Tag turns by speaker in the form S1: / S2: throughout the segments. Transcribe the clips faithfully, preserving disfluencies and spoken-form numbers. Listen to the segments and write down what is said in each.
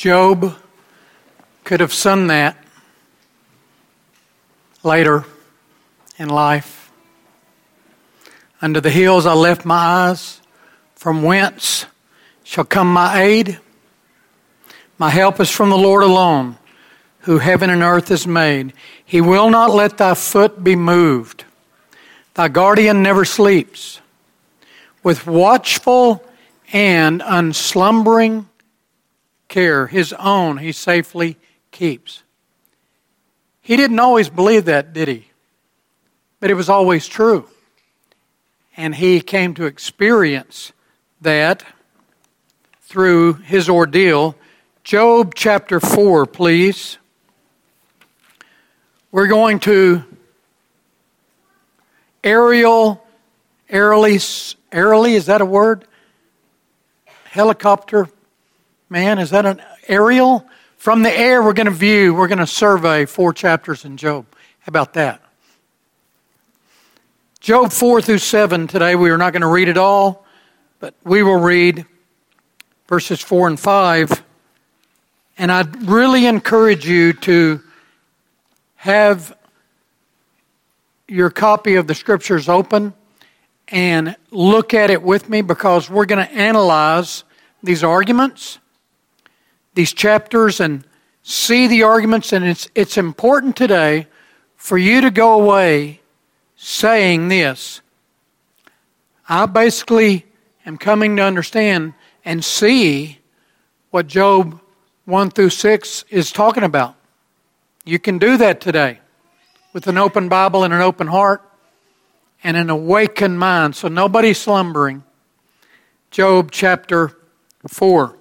S1: Job could have sung that later in life. Under the hills I left my eyes, from whence shall come my aid? My help is from the Lord alone, who heaven and earth has made. He will not let thy foot be moved. Thy guardian never sleeps. With watchful and unslumbering care, his own he safely keeps. He didn't always believe that, did he? But it was always true. And he came to experience that through his ordeal. Job chapter four, please. We're going to aerial, aerially, aerially, is that a word? Helicopter, man, is that an aerial? From the air, we're going to view, we're going to survey four chapters in Job. How about that? Job four through seven today, we are not going to read it all, but we will read verses four and five. And I'd really encourage you to have your copy of the Scriptures open and look at it with me, because we're going to analyze these arguments, these chapters, and see the arguments. And it's it's important today for you to go away saying this: I basically am coming to understand and see what Job one through six is talking about. You can do that today with an open Bible and an open heart and an awakened mind. So nobody's slumbering. Job chapter four.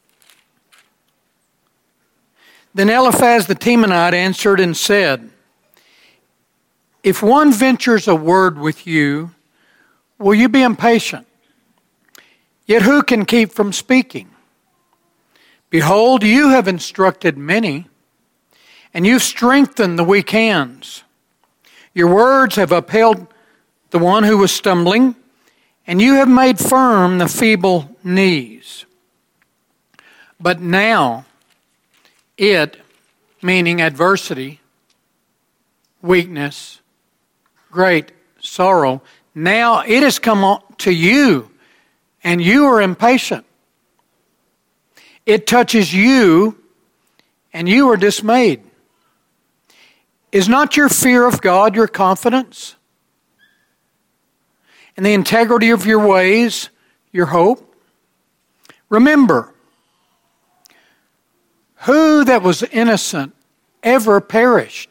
S1: Then Eliphaz the Temanite answered and said, if one ventures a word with you, will you be impatient? Yet who can keep from speaking? Behold, you have instructed many, and you've strengthened the weak hands. Your words have upheld the one who was stumbling, and you have made firm the feeble knees. But now, it, meaning adversity, weakness, great sorrow, now it has come to you, and you are impatient. It touches you, and you are dismayed. Is not your fear of God your confidence? And the integrity of your ways your hope? Remember, who that was innocent ever perished?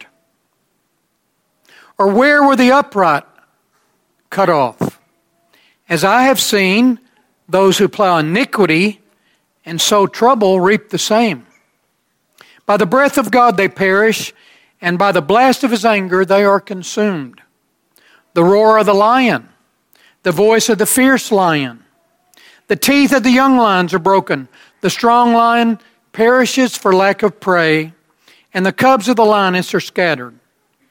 S1: Or where were the upright cut off? As I have seen, those who plow iniquity and sow trouble reap the same. By the breath of God they perish, and by the blast of his anger they are consumed. The roar of the lion, the voice of the fierce lion, the teeth of the young lions are broken. The strong lion perishes for lack of prey, and the cubs of the lioness are scattered.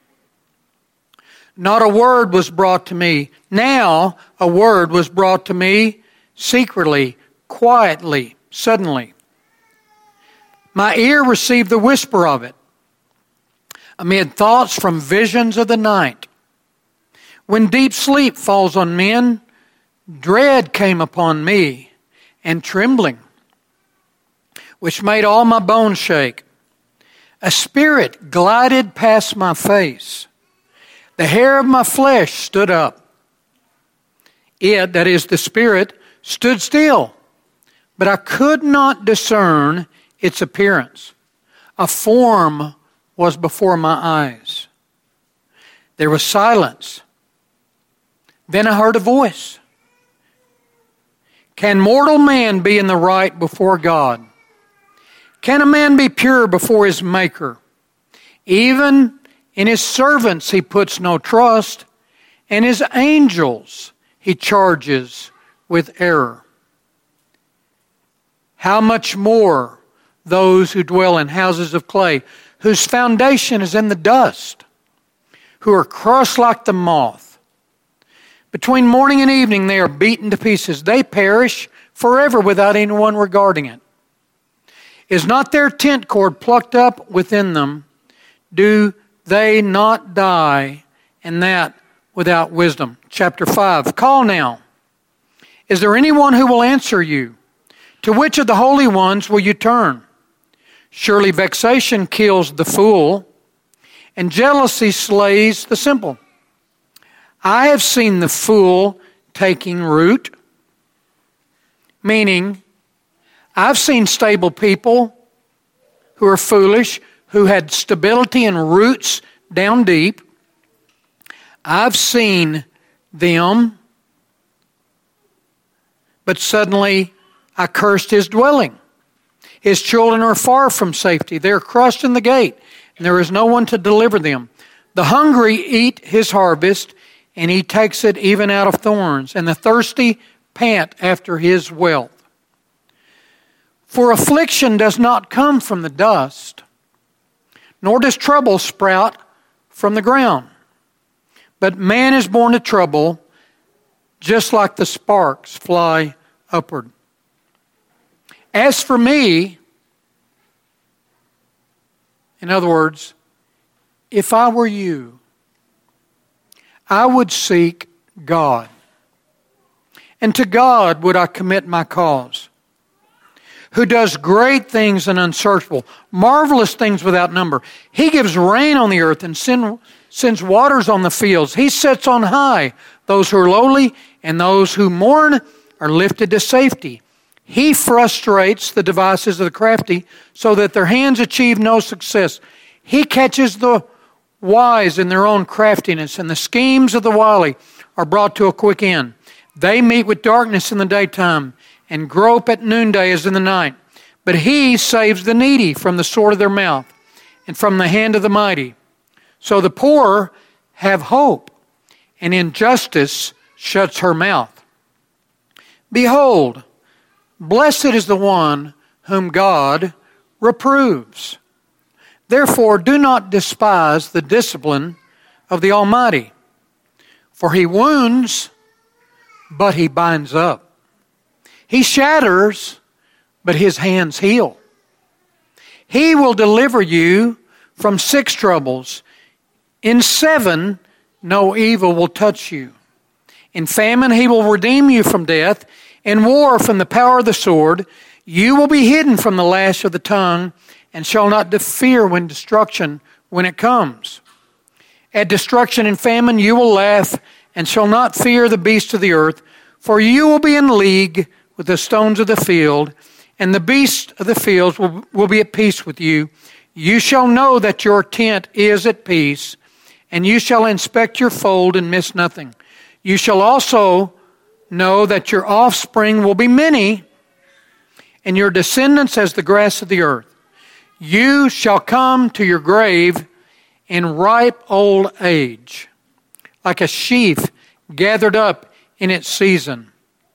S1: Not a word was brought to me. Now a word was brought to me secretly, quietly, suddenly. My ear received the whisper of it, amid thoughts from visions of the night. When deep sleep falls on men, dread came upon me, and trembling, which made all my bones shake. A spirit glided past my face. The hair of my flesh stood up. It, that is the spirit, stood still, but I could not discern its appearance. A form was before my eyes. There was silence. Then I heard a voice. Can mortal man be in the right before God? Can a man be pure before his Maker? Even in his servants he puts no trust, and his angels he charges with error. How much more those who dwell in houses of clay, whose foundation is in the dust, who are crushed like the moth. Between morning and evening they are beaten to pieces. They perish forever without anyone regarding it. Is not their tent cord plucked up within them? Do they not die, and that without wisdom? Chapter five. Call now. Is there anyone who will answer you? To which of the holy ones will you turn? Surely vexation kills the fool, and jealousy slays the simple. I have seen the fool taking root, meaning I've seen stable people who are foolish, who had stability and roots down deep. I've seen them, but suddenly I cursed his dwelling. His children are far from safety. They are crushed in the gate, and there is no one to deliver them. The hungry eat his harvest, and he takes it even out of thorns, and the thirsty pant after his wealth. For affliction does not come from the dust, nor does trouble sprout from the ground. But man is born to trouble, just like the sparks fly upward. As for me, in other words, if I were you, I would seek God. And to God would I commit my cause, who does great things and unsearchable, marvelous things without number. He gives rain on the earth and send, sends waters on the fields. He sets on high those who are lowly, and those who mourn are lifted to safety. He frustrates the devices of the crafty so that their hands achieve no success. He catches the wise in their own craftiness, and the schemes of the wily are brought to a quick end. They meet with darkness in the daytime and grope at noonday as in the night. But he saves the needy from the sword of their mouth and from the hand of the mighty. So the poor have hope, and injustice shuts her mouth. Behold, blessed is the one whom God reproves. Therefore, do not despise the discipline of the Almighty, for he wounds, but he binds up. He shatters, but his hands heal. He will deliver you from six troubles. In seven, no evil will touch you. In famine, he will redeem you from death. In war, from the power of the sword. You will be hidden from the lash of the tongue, and shall not fear when destruction, when it comes. At destruction and famine, you will laugh, and shall not fear the beasts of the earth. For you will be in league with the stones of the field, and the beasts of the fields will, will be at peace with you. You shall know that your tent is at peace, and you shall inspect your fold and miss nothing. You shall also know that your offspring will be many, and your descendants as the grass of the earth. You shall come to your grave in ripe old age, like a sheaf gathered up in its season.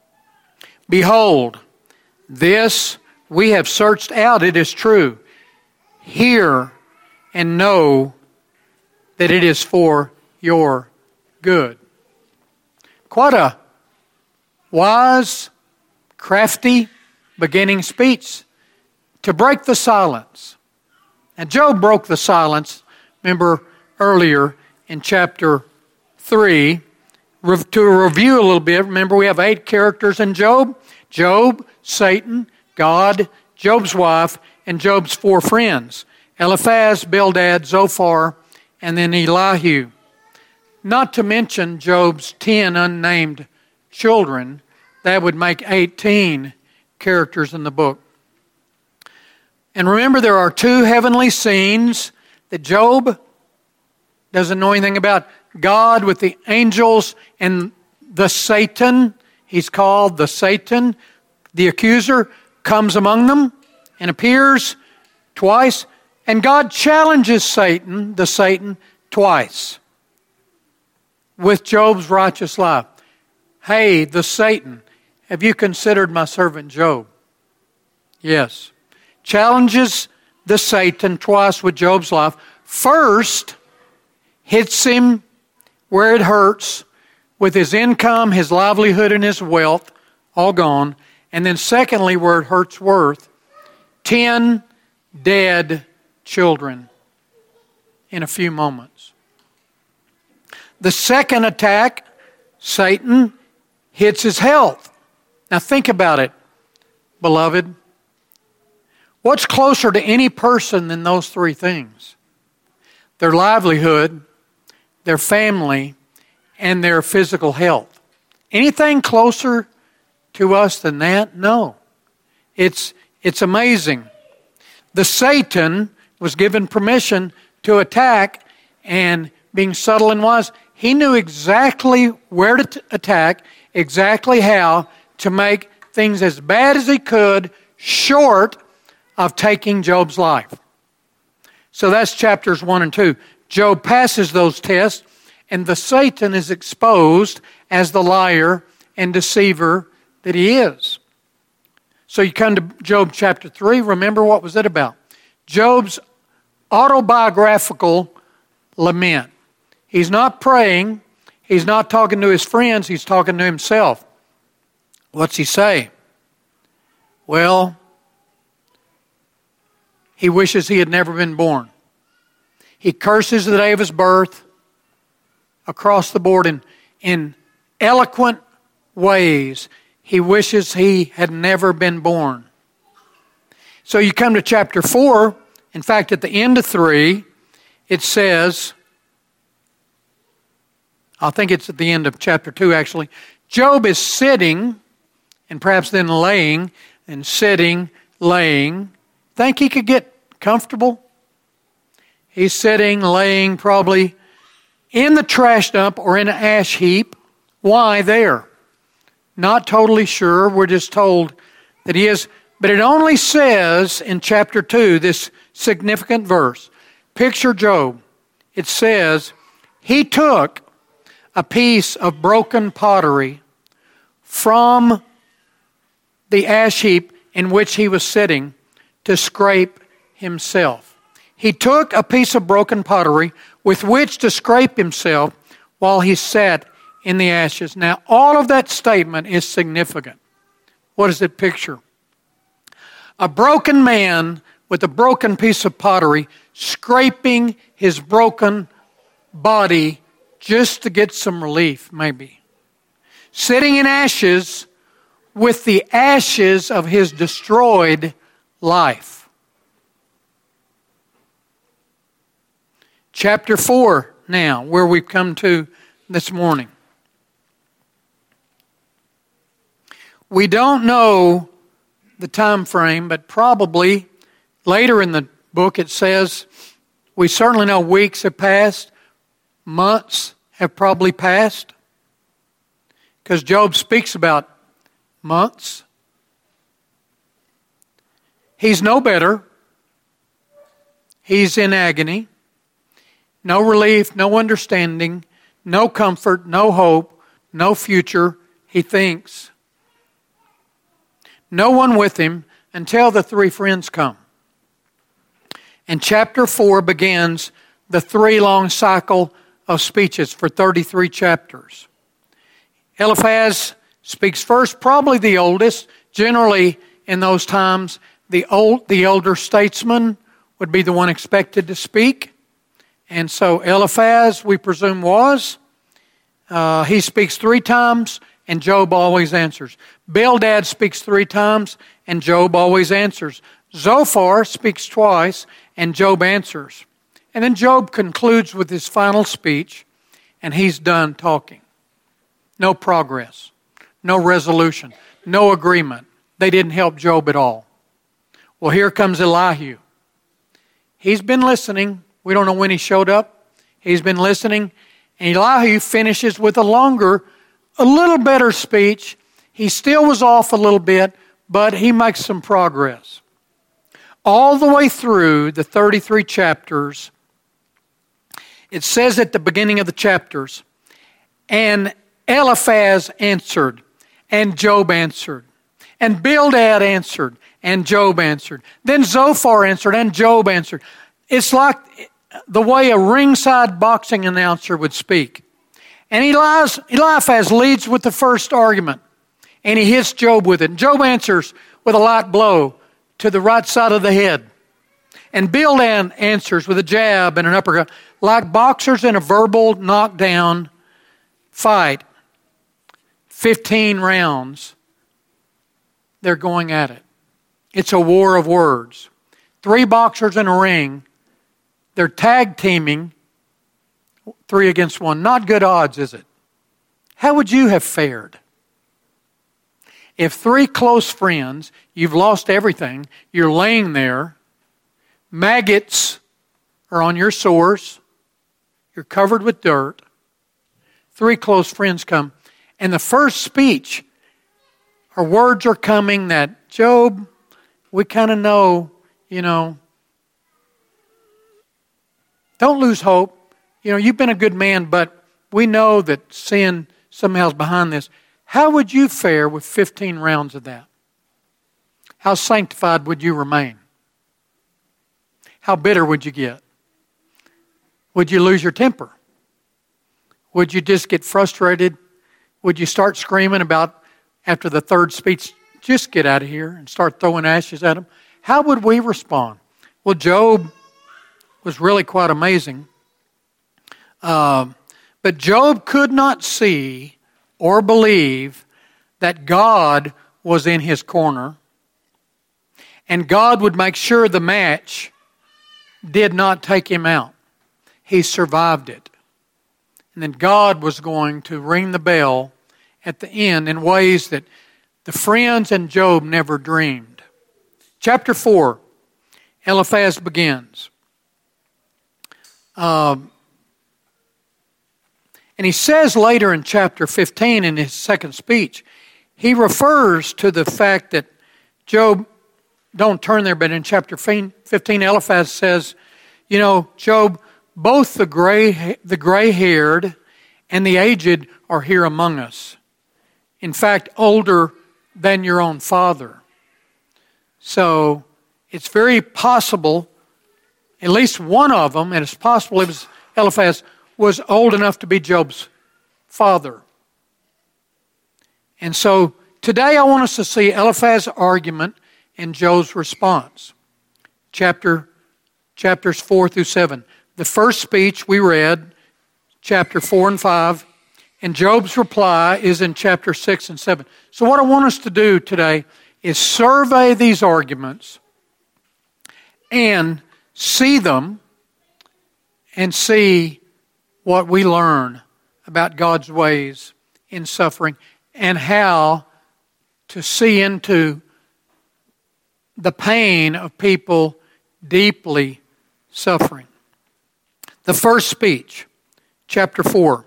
S1: Behold, this we have searched out, it is true. Hear and know that it is for your good. Quite a wise, crafty beginning speech to break the silence. And Job broke the silence, remember earlier in chapter three. To review a little bit, remember we have eight characters in Job. Job, Satan, God, Job's wife, and Job's four friends. Eliphaz, Bildad, Zophar, and then Elihu. Not to mention Job's ten unnamed children. That would make eighteen characters in the book. And remember, there are two heavenly scenes that Job doesn't know anything about. God with the angels and the Satan, he's called the Satan, the accuser, comes among them and appears twice. And God challenges Satan, the Satan, twice with Job's righteous life. Hey, the Satan, have you considered my servant Job? Yes. Challenges the Satan twice with Job's life. First, hits him where it hurts with his income, his livelihood, and his wealth all gone. And then secondly, where it hurts worth, Ten dead children in a few moments. The second attack, Satan hits his health. Now think about it, beloved. What's closer to any person than those three things? Their livelihood, their family, and their physical health. Anything closer to us than that? No. It's, it's amazing. The Satan was given permission to attack, and being subtle and wise, he knew exactly where to t- attack, exactly how to make things as bad as he could, short of taking Job's life. So that's chapters one and two. Job passes those tests, and the Satan is exposed as the liar and deceiver that he is. So you come to Job chapter three. Remember, what was it about? Job's autobiographical lament. He's not praying. He's not talking to his friends. He's talking to himself. What's he say? Well, he wishes he had never been born. He curses the day of his birth across the board in, in eloquent ways. He wishes he had never been born. So you come to chapter four. In fact, at the end of three, it says, I think it's at the end of chapter two actually, Job is sitting, and perhaps then laying, and sitting, laying. Think he could get comfortable? He's sitting, laying, probably in the trash dump or in an ash heap. Why there? Not totally sure. We're just told that he is. But it only says in chapter two, this significant verse. Picture Job. It says, he took a piece of broken pottery from the ash heap in which he was sitting to scrape himself. He took a piece of broken pottery with which to scrape himself while he sat in the ashes. Now, all of that statement is significant. What does it picture? A broken man with a broken piece of pottery scraping his broken body just to get some relief, maybe. Sitting in ashes with the ashes of his destroyed life. Chapter four now, where we've come to this morning. We don't know the time frame, but probably later in the book it says, we certainly know weeks have passed, months have probably passed, because Job speaks about months. He's no better. He's in agony. No relief, no understanding, no comfort, no hope, no future, he thinks. No one with him until the three friends come. And chapter four begins the three-long cycle of speeches for thirty-three chapters. Eliphaz speaks first, probably the oldest. Generally, in those times, the old, the elder statesman would be the one expected to speak. And so Eliphaz, we presume, was. Uh, he speaks three times, and Job always answers. Bildad speaks three times, and Job always answers. Zophar speaks twice, and Job answers. And then Job concludes with his final speech, and he's done talking. No progress, no resolution, no agreement. They didn't help Job at all. Well, here comes Elihu. He's been listening. We don't know when he showed up. He's been listening. And Elihu finishes with a longer, a little better speech. He still was off a little bit, but he makes some progress. All the way through the thirty-three chapters, it says at the beginning of the chapters, and Eliphaz answered, and Job answered, and Bildad answered, and Job answered. Then Zophar answered, and Job answered. It's like the way a ringside boxing announcer would speak. And Elias, Eliphaz leads with the first argument, and he hits Job with it. And Job answers with a light blow to the right side of the head. And Bildad answers with a jab and an uppercut. Like boxers in a verbal knockdown fight, fifteen rounds, they're going at it. It's a war of words. Three boxers in a ring, they're tag teaming, three against one. Not good odds, is it? How would you have fared? If three close friends, you've lost everything, you're laying there, maggots are on your sores, you're covered with dirt, three close friends come, and the first speech, or words are coming that, Job, we kind of know, you know, don't lose hope. You know, you've been a good man, but we know that sin somehow is behind this. How would you fare with fifteen rounds of that? How sanctified would you remain? How bitter would you get? Would you lose your temper? Would you just get frustrated? Would you start screaming about, after the third speech, just get out of here and start throwing ashes at them? How would we respond? Well, Job was really quite amazing. Uh, but Job could not see or believe that God was in his corner, and God would make sure the match did not take him out. He survived it. And then God was going to ring the bell at the end in ways that the friends and Job never dreamed. Chapter four, Eliphaz begins. Um, and he says later in chapter fifteen, in his second speech, he refers to the fact that Job, don't turn there, but in chapter fifteen, Eliphaz says, you know, Job, both the gray, the gray-haired and the aged are here among us. In fact, older than your own father. So it's very possible, at least one of them, and it's possible it was Eliphaz, was old enough to be Job's father. And so today I want us to see Eliphaz's argument and Job's response. Chapter, chapters four through seven. The first speech we read, chapter four and five, and Job's reply is in chapter six and seven. So what I want us to do today is survey these arguments and see them and see what we learn about God's ways in suffering and how to see into the pain of people deeply suffering. The first speech, chapter four.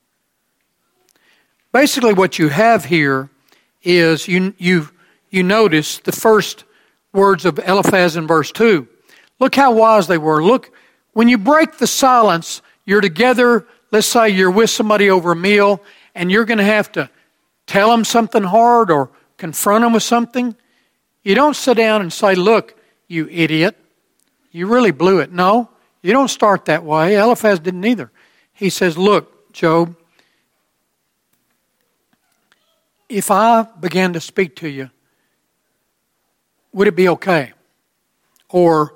S1: Basically what you have here is you you you notice the first words of Eliphaz in verse two. Look how wise they were. Look, when you break the silence, you're together, let's say you're with somebody over a meal, and you're going to have to tell them something hard or confront them with something. You don't sit down and say, look, you idiot, you really blew it. No, you don't start that way. Eliphaz didn't either. He says, look, Job, if I began to speak to you, would it be okay? Or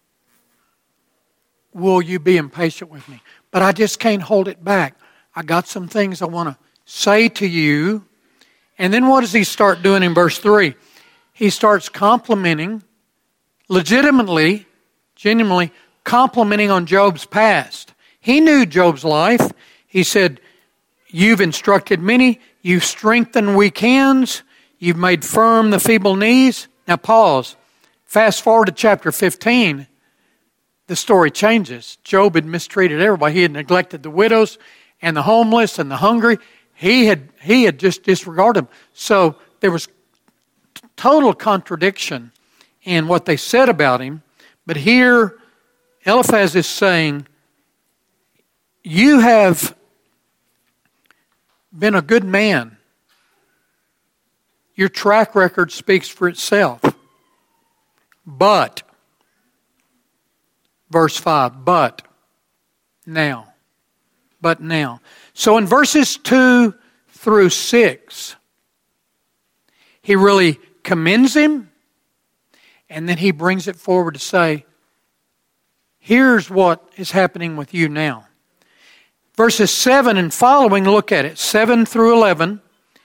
S1: will you be impatient with me? But I just can't hold it back. I got some things I want to say to you. And then what does he start doing in verse three? He starts complimenting, legitimately, genuinely complimenting on Job's past. He knew Job's life. He said, you've instructed many, you've strengthened weak hands, you've made firm the feeble knees. Now pause. Fast forward to chapter fifteen. The story changes. Job had mistreated everybody. He had neglected the widows and the homeless and the hungry. He had he had just disregarded them. So there was total contradiction in what they said about him. But here, Eliphaz is saying, you have been a good man. Your track record speaks for itself. But, verse five, but now. But now. So in verses two through six, he really commends him And then he brings it forward to say, here's what is happening with you now. Verses seven and following, look at it, seven through eleven.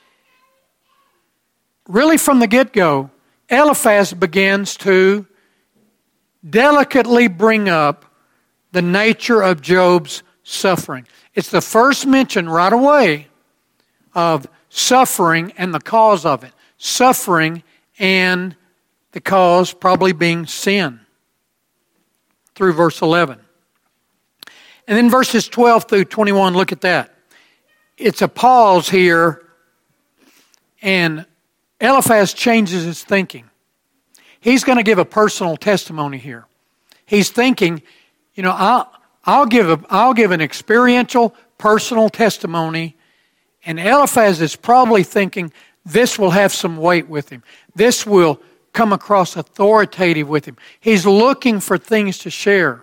S1: Really from the get-go, Eliphaz begins to delicately bring up the nature of Job's suffering. It's the first mention right away of suffering and the cause of it. Suffering and the cause probably being sin through verse eleven. And then verses twelve through twenty-one, look at that. It's a pause here, and Eliphaz changes his thinking. He's going to give a personal testimony here. He's thinking, you know, I'll, I'll give a, I'll give an experiential, personal testimony, and Eliphaz is probably thinking this will have some weight with him. This will come across authoritative with him. He's looking for things to share.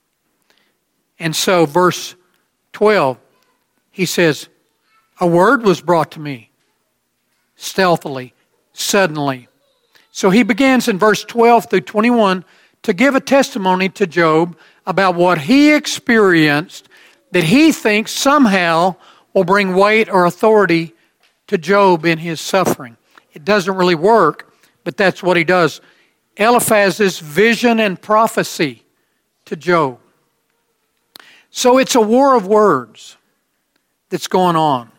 S1: And so, verse twelve, he says, a word was brought to me, stealthily, suddenly. So he begins in verse twelve through twenty-one to give a testimony to Job about what he experienced that he thinks somehow will bring weight or authority to Job in his suffering. It doesn't really work, but that's what he does. Eliphaz's vision and prophecy to Job. So it's a war of words that's going on.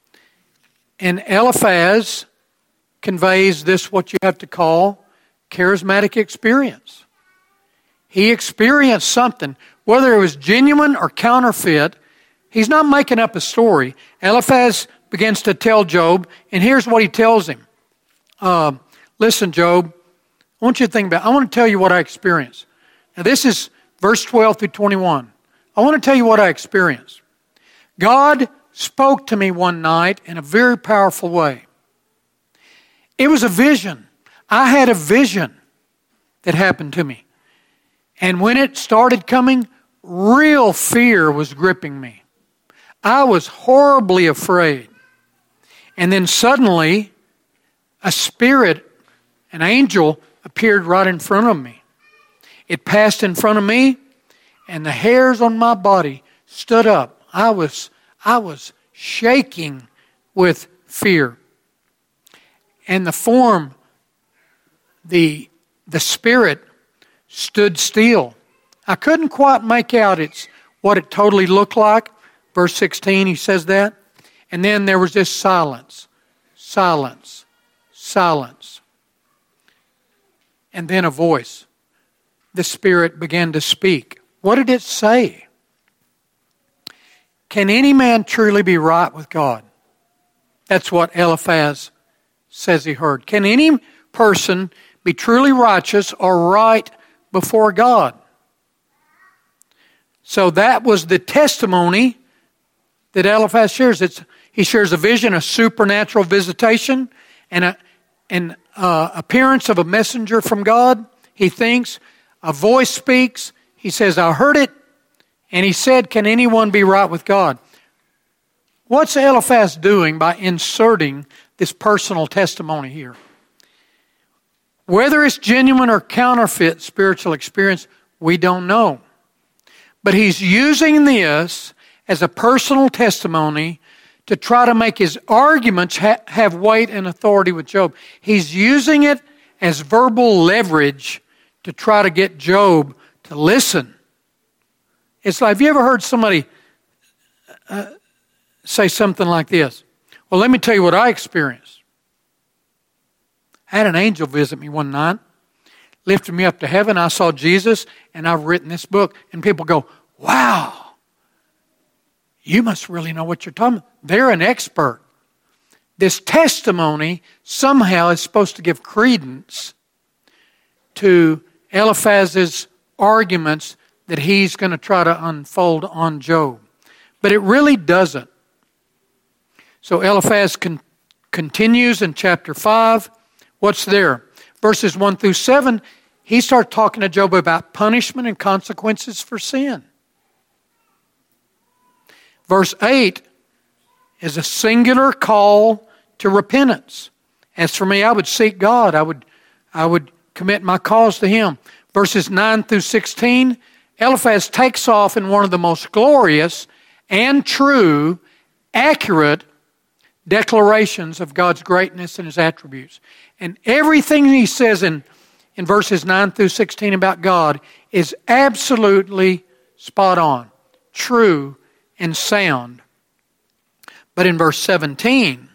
S1: And Eliphaz conveys this, what you have to call, charismatic experience. He experienced something, whether it was genuine or counterfeit. He's not making up a story. Eliphaz begins to tell Job, and here's what he tells him. Uh, Listen, Job, I want you to think about it. I want to tell you what I experienced. Now this is verse twelve through twenty-one. I want to tell you what I experienced. God spoke to me one night in a very powerful way. It was a vision. I had a vision that happened to me. And when it started coming, real fear was gripping me. I was horribly afraid. And then suddenly, a spirit, an angel, appeared right in front of me. It passed in front of me, and the hairs on my body stood up. I was, I was shaking with fear. And the form, the, the spirit stood still. I couldn't quite make out its what it totally looked like. Verse sixteen, he says that. And then there was this silence, silence, silence. And then a voice. The Spirit began to speak. What did it say? Can any man truly be right with God? That's what Eliphaz says he heard. Can any person be truly righteous or right before God? So that was the testimony that Eliphaz shares. It's, he shares a vision, a supernatural visitation, and a, an uh, appearance of a messenger from God. He thinks, a voice speaks. He says, I heard it. And he said, can anyone be right with God? What's Eliphaz doing by inserting this personal testimony here? Whether it's genuine or counterfeit spiritual experience, we don't know. But he's using this as a personal testimony to try to make his arguments ha- have weight and authority with Job. He's using it as verbal leverage to try to get Job to listen. It's like, have you ever heard somebody uh, say something like this? Well, let me tell you what I experienced. I had an angel visit me one night, lifted me up to heaven. I saw Jesus, and I've written this book. And people go, wow, you must really know what you're talking about. They're an expert. This testimony somehow is supposed to give credence to Eliphaz's arguments that he's going to try to unfold on Job. But it really doesn't. So Eliphaz con- continues in chapter five. What's there? Verses one through seven, he starts talking to Job about punishment and consequences for sin. Verse eight is a singular call to repentance. As for me, I would seek God. I would, I would commit my cause to him. Verses nine through sixteen, Eliphaz takes off in one of the most glorious and true, accurate declarations of God's greatness and his attributes. And everything he says in, in verses nine through sixteen about God is absolutely spot on, true, and sound. But in verse seventeen,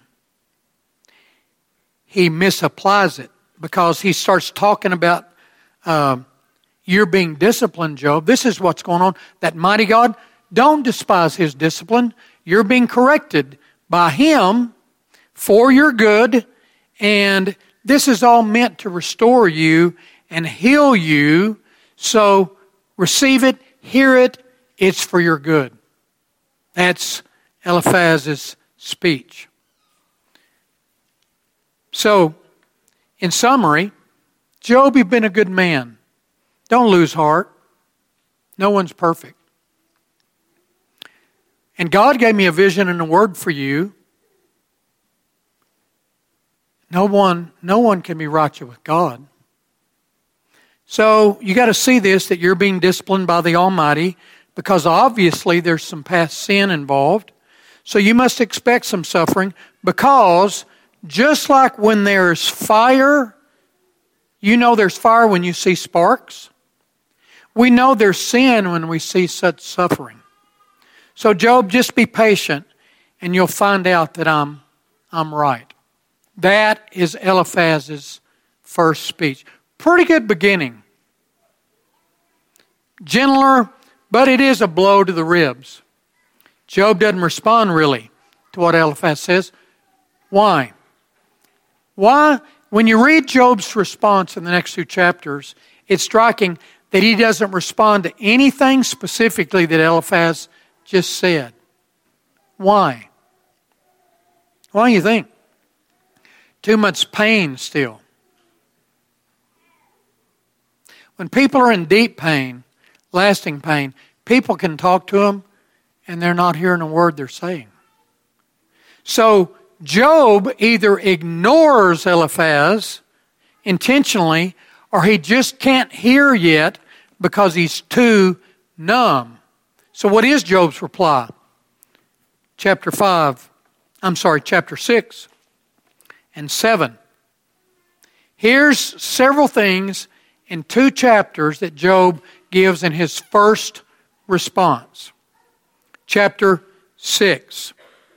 S1: he misapplies it because he starts talking about uh, you're being disciplined, Job. This is what's going on. That mighty God, don't despise his discipline. You're being corrected by him for your good, and this is all meant to restore you and heal you. So receive it, hear it, it's for your good. That's Eliphaz's speech. So, in summary, Job, you've been a good man. Don't lose heart. No one's perfect. And God gave me a vision and a word for you. No one, no one can be righteous with God. So you got to see this, that you're being disciplined by the Almighty, because obviously there's some past sin involved. So you must expect some suffering, because just like when there's fire, you know there's fire when you see sparks. We know there's sin when we see such suffering. So Job, just be patient and you'll find out that I'm, I'm right. That is Eliphaz's first speech. Pretty good beginning. Gentler, but it is a blow to the ribs. Job doesn't respond really to what Eliphaz says. Why? Why? When you read Job's response in the next two chapters, it's striking that he doesn't respond to anything specifically that Eliphaz just said. Why? Why do you think? Too much pain still. When people are in deep pain, lasting pain, people can talk to them and they're not hearing a word they're saying. So Job either ignores Eliphaz intentionally, or he just can't hear yet because he's too numb. So what is Job's reply? Chapter five, I'm sorry, chapter six and seven. Here's several things in two chapters that Job gives in his first response. Chapter six.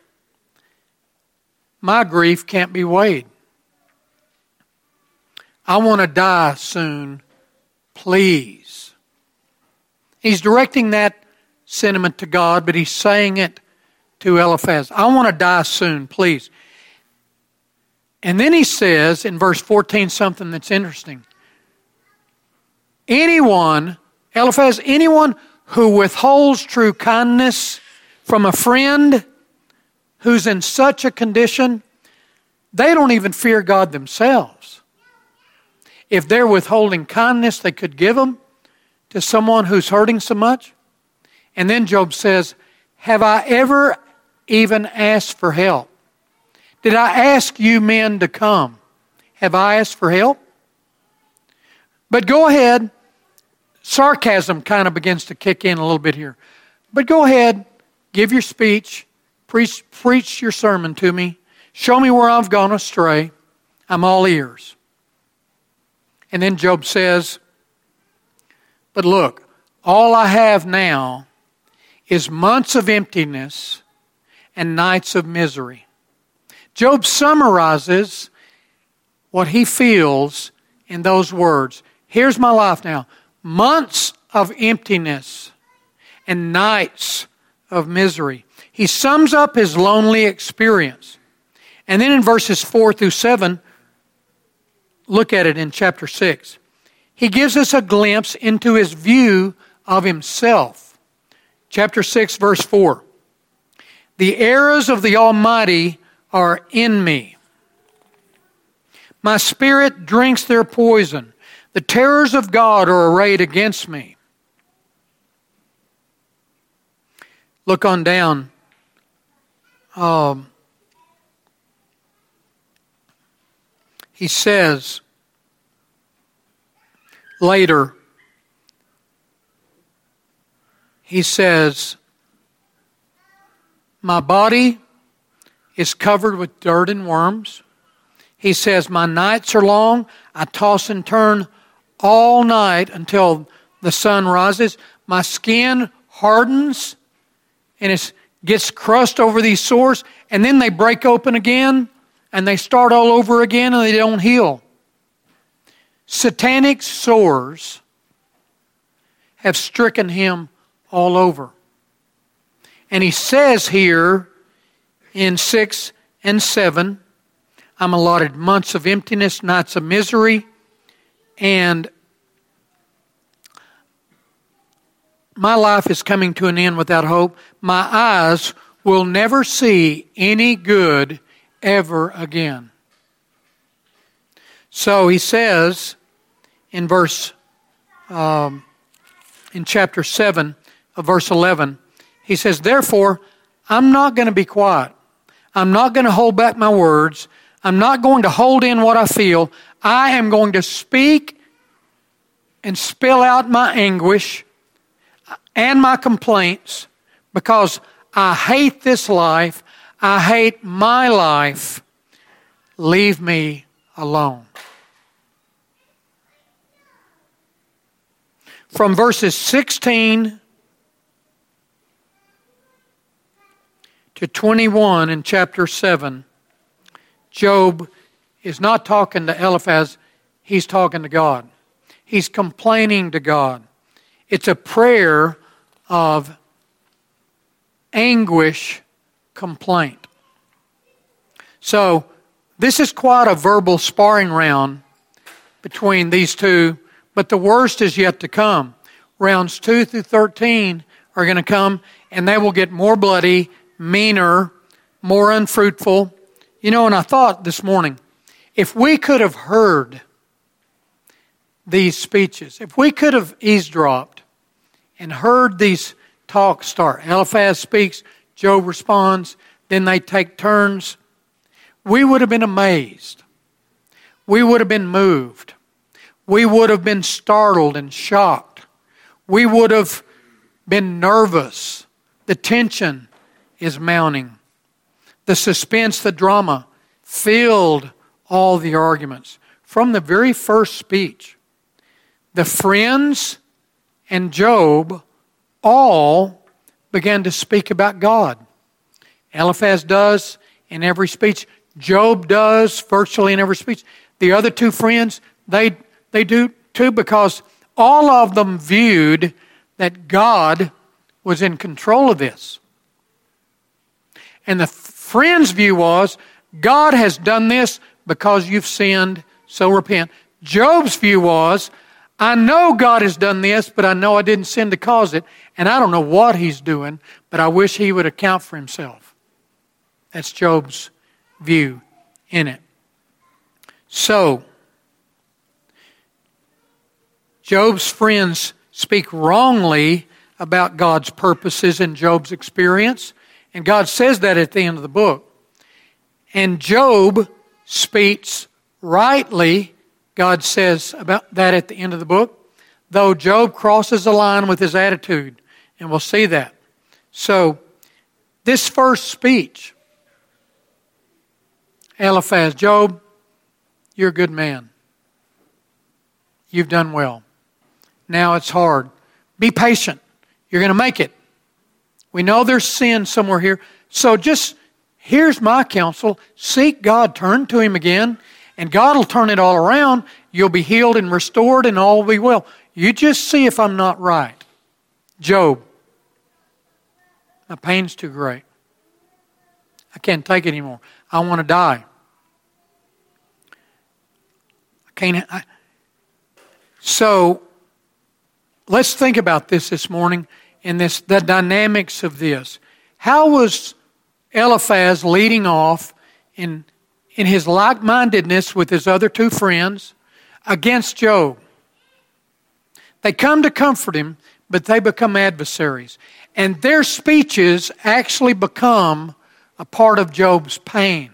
S1: My grief can't be weighed. I want to die soon, please. He's directing that sentiment to God, but he's saying it to Eliphaz. I want to die soon, please. And then he says in verse fourteen something that's interesting. Anyone, Eliphaz, anyone who withholds true kindness from a friend who's in such a condition, they don't even fear God themselves. If they're withholding kindness they could give them to someone who's hurting so much. And then Job says, have I ever even asked for help? Did I ask you men to come? Have I asked for help? But go ahead. Sarcasm kind of begins to kick in a little bit here. But go ahead, give your speech, preach, preach your sermon to me, show me where I've gone astray. I'm all ears. And then Job says, but look, all I have now is months of emptiness and nights of misery. Job summarizes what he feels in those words. Here's my life now. Months of emptiness and nights of misery. He sums up his lonely experience. And then in verses four through seven, look at it in chapter six. He gives us a glimpse into his view of himself. Chapter six, verse four. The arrows of the Almighty are in me. My spirit drinks their poison. The terrors of God are arrayed against me. Look on down. Um, he says, later, he says, my body is covered with dirt and worms. He says, my nights are long. I toss and turn all night until the sun rises. My skin hardens and it gets crushed over these sores, and then they break open again and they start all over again and they don't heal. Satanic sores have stricken him all over. And he says here in six and seven, I'm allotted months of emptiness, nights of misery, and my life is coming to an end without hope. My eyes will never see any good ever again. So he says in verse, um, in chapter seven of verse eleven, he says, therefore, I'm not going to be quiet. I'm not going to hold back my words. I'm not going to hold in what I feel. I am going to speak and spill out my anguish and my complaints because I hate this life. I hate my life. Leave me alone. From verses sixteen to twenty-one in chapter seven, Job is not talking to Eliphaz, he's talking to God. He's complaining to God. It's a prayer of anguish, complaint. So, this is quite a verbal sparring round between these two, but the worst is yet to come. Rounds two through thirteen are going to come, and they will get more bloody, meaner, more unfruitful. You know, and I thought this morning, if we could have heard these speeches, if we could have eavesdropped and heard these talks start, Eliphaz speaks, Job responds, then they take turns, we would have been amazed. We would have been moved. We would have been startled and shocked. We would have been nervous. The tension is mounting. The suspense, the drama, filled all the arguments. From the very first speech, the friends and Job all began to speak about God. Eliphaz does in every speech. Job does virtually in every speech. The other two friends, they, they do too, because all of them viewed that God was in control of this. And the friend's view was, God has done this because you've sinned, so repent. Job's view was, I know God has done this, but I know I didn't sin to cause it, and I don't know what he's doing, but I wish he would account for himself. That's Job's view in it. So, Job's friends speak wrongly about God's purposes in Job's experience, and God says that at the end of the book. And Job speaks rightly, God says about that at the end of the book, though Job crosses the line with his attitude, and we'll see that. So, this first speech, Eliphaz, Job, you're a good man. You've done well. Now it's hard. Be patient. You're going to make it. We know there's sin somewhere here. So just, here's my counsel. Seek God. Turn to Him again. And God will turn it all around. You'll be healed and restored and all will be well. You just see if I'm not right. Job, my pain's too great. I can't take it anymore. I want to die. I can't. I, so, let's think about this this morning and this, the dynamics of this. How was Eliphaz leading off in, in his like-mindedness with his other two friends against Job? They come to comfort him, but they become adversaries. And their speeches actually become a part of Job's pain.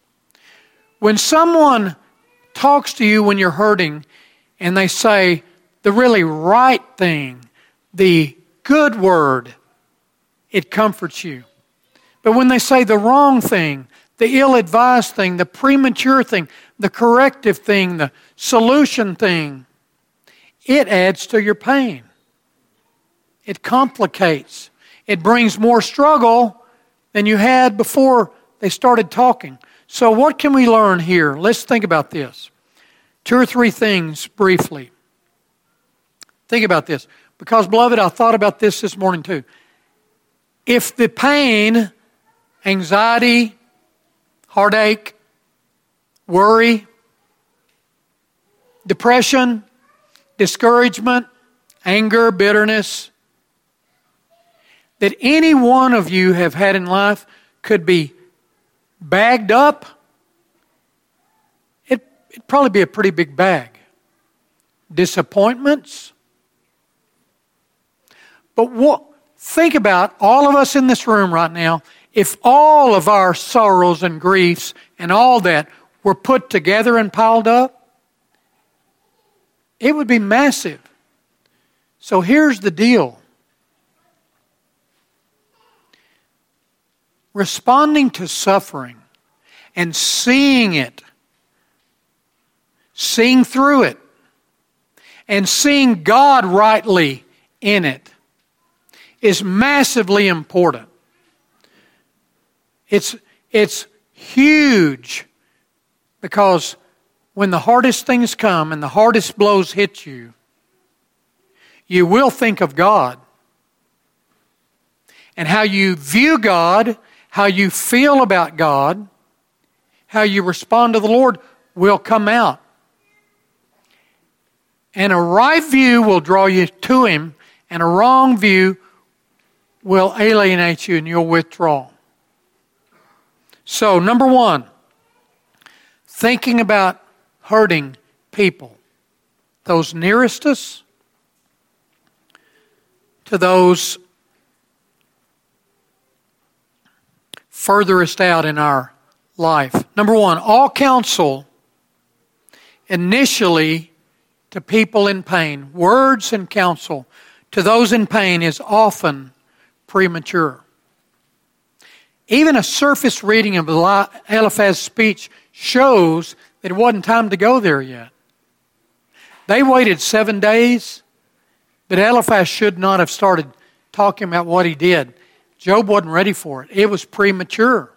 S1: When someone talks to you when you're hurting and they say, the really right thing, the good word, it comforts you. But when they say the wrong thing, the ill-advised thing, the premature thing, the corrective thing, the solution thing, it adds to your pain. It complicates. It brings more struggle than you had before they started talking. So what can we learn here? Let's think about this. Two or three things briefly. Think about this. Because, beloved, I thought about this this morning too. If the pain, anxiety, heartache, worry, depression, discouragement, anger, bitterness, that any one of you have had in life could be bagged up, it, it'd probably be a pretty big bag. Disappointments. But what, think about all of us in this room right now, if all of our sorrows and griefs and all that were put together and piled up, it would be massive. So here's the deal. Responding to suffering and seeing it, seeing through it, and seeing God rightly in it is massively important. It's, it's huge because when the hardest things come and the hardest blows hit you, you will think of God. And how you view God, how you feel about God, how you respond to the Lord will come out. And a right view will draw you to Him, and a wrong view will alienate you and you'll withdraw. So, number one, thinking about hurting people, those nearest us to those furthest out in our life. Number one, all counsel initially to people in pain, words and counsel to those in pain is often premature. Even a surface reading of Eliphaz's speech shows that it wasn't time to go there yet. They waited seven days, but Eliphaz should not have started talking about what he did. Job wasn't ready for it. It was premature.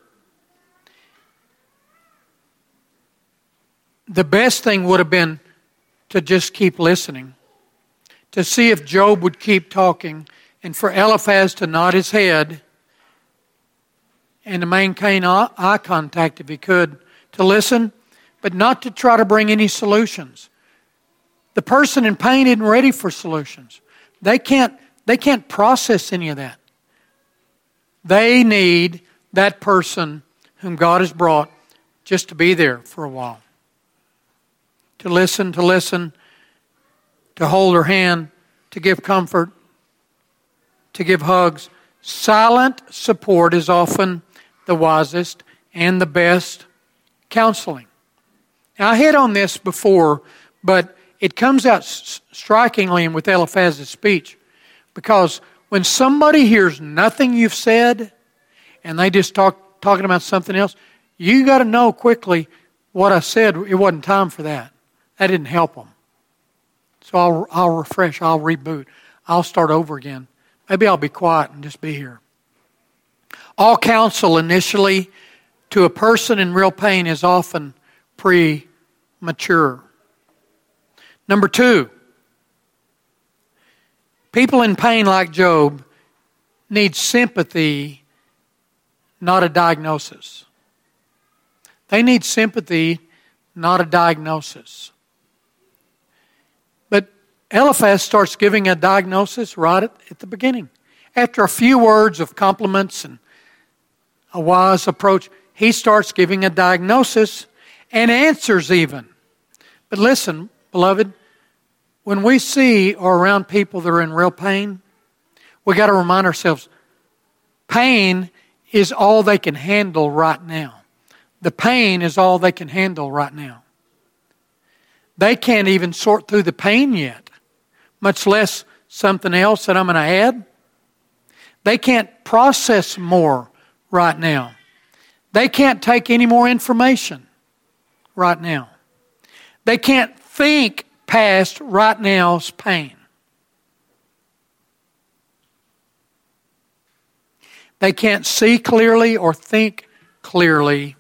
S1: The best thing would have been to just keep listening, to see if Job would keep talking, and for Eliphaz to nod his head and to maintain eye contact if he could, to listen, but not to try to bring any solutions. The person in pain isn't ready for solutions. They can't, they can't process any of that. They need that person whom God has brought just to be there for a while. To listen, to listen, to hold her hand, to give comfort, to give hugs. Silent support is often the wisest and the best counseling. Now, I hit on this before, but it comes out strikingly with Eliphaz's speech, because when somebody hears nothing you've said and they just talk talking about something else, you got to know quickly what I said. It wasn't time for that. That didn't help them. So I'll I'll refresh. I'll reboot. I'll start over again. Maybe I'll be quiet and just be here. All counsel initially to a person in real pain is often premature. Number two, people in pain like Job need sympathy, not a diagnosis. They need sympathy, not a diagnosis. But Eliphaz starts giving a diagnosis right at, at the beginning. After a few words of compliments and a wise approach, he starts giving a diagnosis and answers even. But listen, beloved, when we see or around people that are in real pain, we got to remind ourselves, pain is all they can handle right now. The pain is all they can handle right now. They can't even sort through the pain yet. much less something else that I'm going to add. They can't process more right now. They can't take any more information right now. They can't think past right now's pain. They can't see clearly or think clearly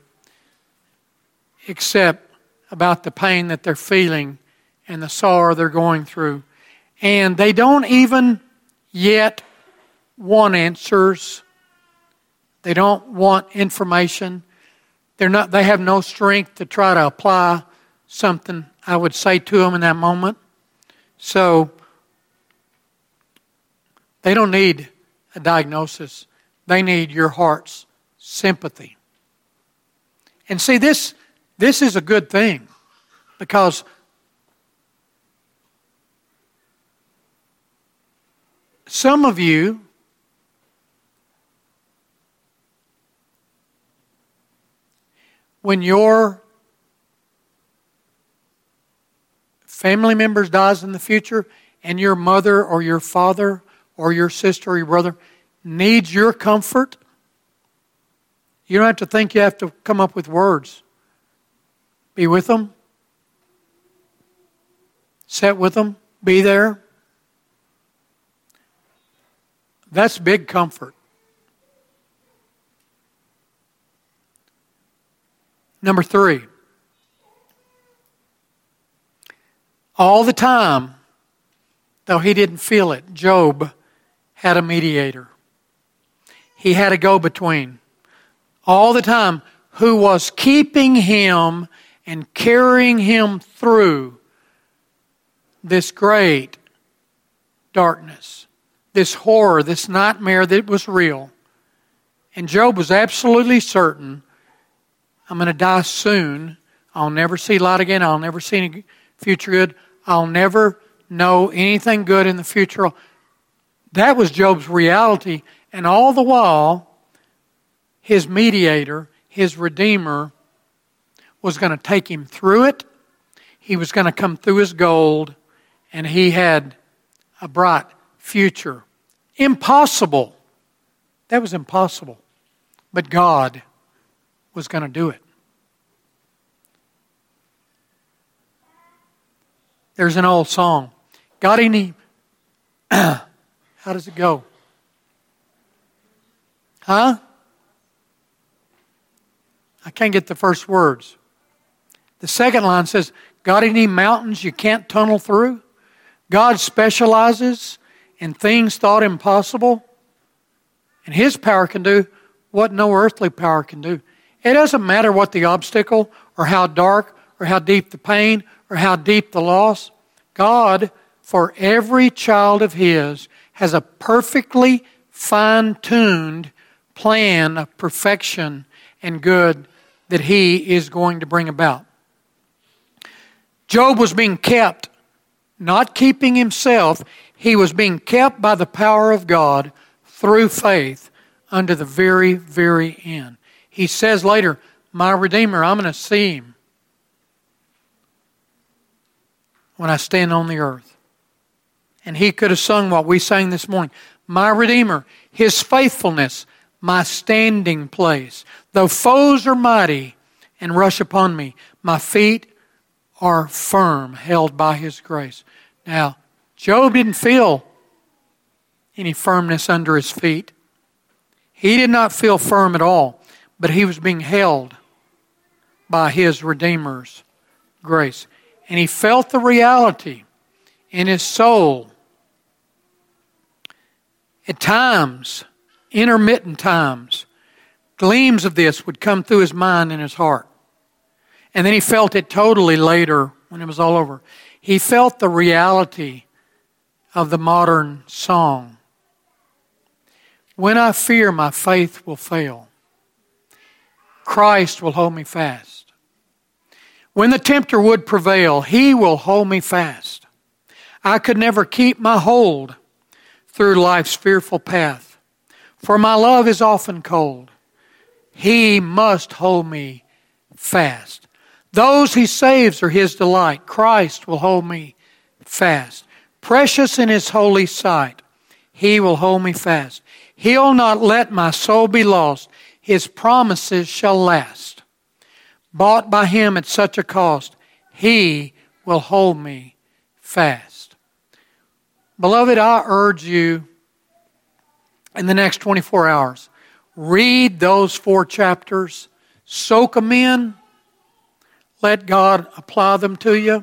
S1: except about the pain that they're feeling and the sorrow they're going through. And they don't even yet want answers. They don't want information. They're not, they have no strength to try to apply something I would say to them in that moment. So they don't need a diagnosis. They need your heart's sympathy. And see, this, this is a good thing because some of you when your family members dies in the future and your mother or your father or your sister or your brother needs your comfort, you don't have to think you have to come up with words. Be with them. Sit with them. Be there. That's big comfort. Number three. All the time, though he didn't feel it, Job had a mediator. He had a go-between. All the time, who was keeping him and carrying him through this great darkness, this horror, this nightmare that was real. And Job was absolutely certain, I'm going to die soon. I'll never see light again. I'll never see any future good. I'll never know anything good in the future. That was Job's reality. And all the while, his mediator, his Redeemer, was going to take him through it. He was going to come through his gold. And he had a bright future. Impossible. That was impossible. But God was going to do it. There's an old song. Got any... How does it go? Huh? I can't get the first words. The second line says, got any mountains you can't tunnel through? God specializes in things thought impossible. And His power can do what no earthly power can do. It doesn't matter what the obstacle or how dark or how deep the pain or how deep the loss. God, for every child of His, has a perfectly fine-tuned plan of perfection and good that He is going to bring about. Job was being kept, not keeping himself. He was being kept by the power of God through faith unto the very, very end. He says later, my Redeemer, I'm going to see Him when I stand on the earth. And he could have sung what we sang this morning. My Redeemer, His faithfulness, my standing place. Though foes are mighty and rush upon me, my feet are firm, held by His grace. Now, Job didn't feel any firmness under his feet. He did not feel firm at all, but he was being held by his Redeemer's grace. And he felt the reality in his soul. At times, intermittent times, gleams of this would come through his mind and his heart. And then he felt it totally later when it was all over. He felt the reality of the modern song. When I fear, my faith will fail. Christ will hold me fast. When the tempter would prevail, He will hold me fast. I could never keep my hold through life's fearful path, for my love is often cold. He must hold me fast. Those He saves are His delight. Christ will hold me fast. precious in His holy sight. He will hold me fast. He'll not let my soul be lost. His promises shall last. Bought by Him at such a cost, He will hold me fast. Beloved, I urge you in the next twenty-four hours, read those four chapters, soak them in, let God apply them to you.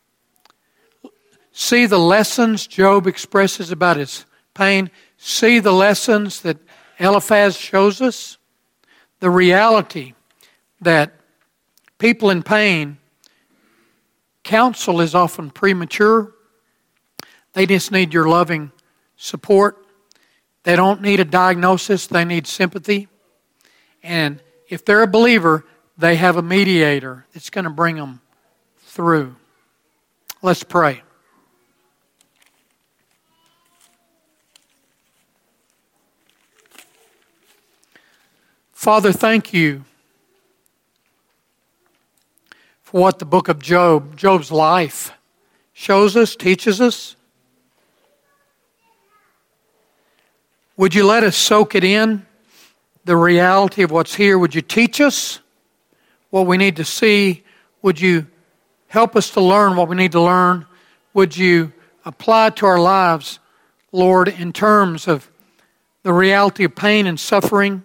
S1: See the lessons Job expresses about his pain. See the lessons that Eliphaz shows us. The reality that people in pain, counsel is often premature. They just need your loving support. They don't need a diagnosis. They need sympathy. And if they're a believer, they have a mediator that's going to bring them through. Let's pray. Father, thank you for what the book of Job, Job's life, shows us, teaches us. Would you let us soak it in, the reality of what's here? Would you teach us what we need to see? Would you help us to learn what we need to learn? Would you apply it to our lives, Lord, in terms of the reality of pain and suffering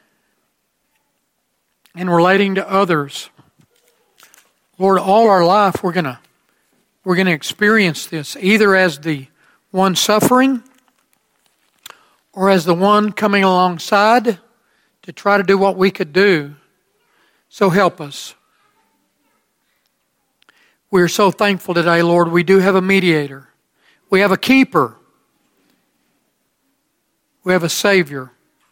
S1: and relating to others? Lord, all our life we're gonna we're gonna experience this either as the one suffering or as the one coming alongside to try to do what we could do. So help us. We're so thankful today, Lord. We do have a mediator. We have a keeper. We have a Savior.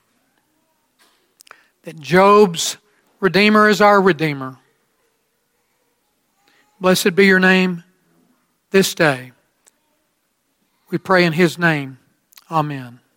S1: That Job's Redeemer is our Redeemer. Blessed be your name this day. We pray in His name. Amen.